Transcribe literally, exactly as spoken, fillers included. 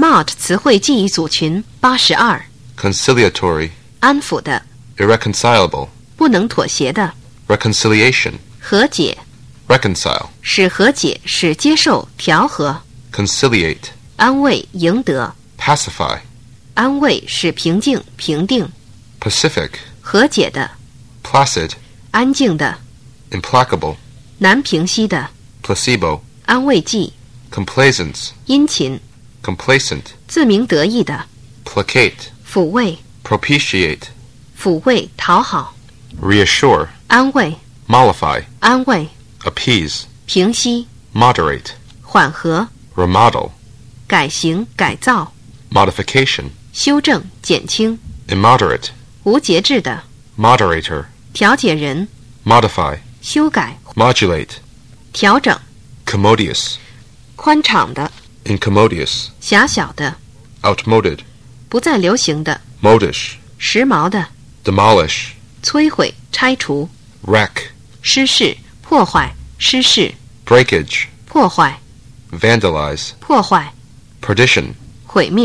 Smart 词汇记忆组群八十二。 conciliatory, 安抚的， irreconcilable, 不能妥协的， reconciliation, 和解， reconcile, 使和解，使接受，调和， conciliate, 安慰，赢得， pacify, 安慰，使平静，平定， pacific, 和解的， placid, 安静的， implacable, 难平息的， placebo, 安慰剂， complaisance, 殷勤， complacent, 自鸣得意的， placate, 抚慰， propitiate, 抚慰，讨好， reassure, 安慰， mollify, 安慰， appease, 平息， moderate, 缓和， remodel, 改行，改造， modification, 修正，减轻， immoderate, 无节制的， moderator, 调解人， modify, 修改， modulate, 调整， commodious, 宽敞的， incommodious, 狭小的， outmoded, 不再流行的， modish, 时髦的， demolish, 摧毁，拆除， wreck, 失事，破坏，失事， breakage, 破坏， vandalize, 破坏， perdition, 毁灭。